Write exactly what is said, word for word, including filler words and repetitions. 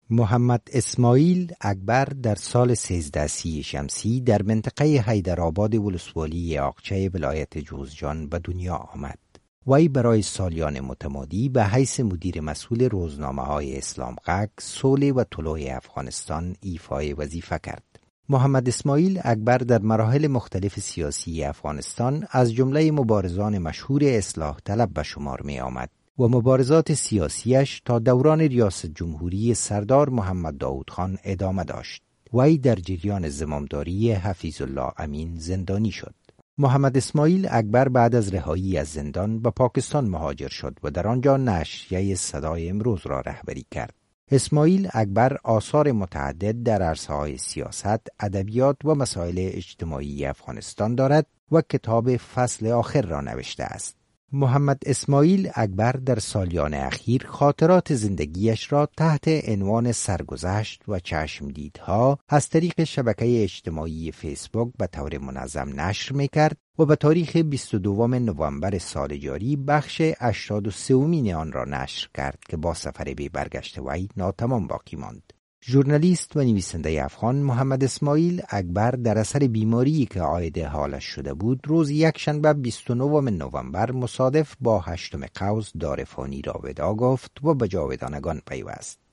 محمد اسماعیل اکبر در سال سیزده سی شمسی در منطقه حیدرآباد ولسوالی یاغچه ولایت جوزجان به دنیا آمد. وی برای سالیان متمادی به حیث مدیر مسئول روزنامه‌های اسلامغک، صلح و طلوع افغانستان ایفای وظیفه کرد. محمد اسماعیل اکبر در مراحل مختلف سیاسی افغانستان از جمله مبارزان مشهور اصلاح طلب به شمار می آمد و مبارزات سیاسیش تا دوران ریاست جمهوری سردار محمد داود خان ادامه داشت. وی در جریان زمامداری حفیظ الله امین زندانی شد. محمد اسماعیل اکبر بعد از رهایی از زندان به پاکستان مهاجر شد و در آنجا نشریه صدای امروز را رهبری کرد. اسماعیل اکبر آثار متعدد در عرصه‌های سیاست، ادبیات و مسائل اجتماعی افغانستان دارد و کتاب فصل آخر را نوشته است. محمد اسماعیل اکبر در سالیان اخیر خاطرات زندگیش را تحت عنوان سرگذشت و چشمدیدها از طریق شبکه اجتماعی فیسبوک به طور منظم نشر می‌کرد و به تاریخ بیست و دوم نوامبر سال جاری بخش هشتاد و سومین آن را نشر کرد که با سفر به برگشت وی ناتمام باقی ماند. ژورنالیست و نویسنده افغان محمد اسماعیل اکبر در اثر بیماری که عاید حالش شده بود روز یکشنبه بیست و نهم نوامبر مصادف با هشتم قوس دار فانی را وداع گفت و به جاودانگان پیوست.